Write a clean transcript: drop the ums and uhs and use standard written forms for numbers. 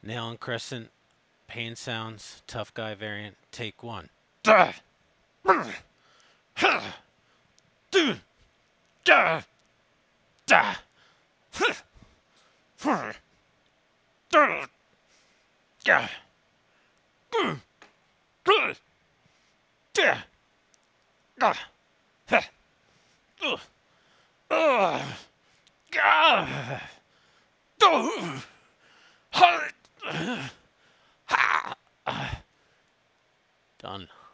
Nail and Crescent, Pain Sounds, Tough Guy variant, take one. Done.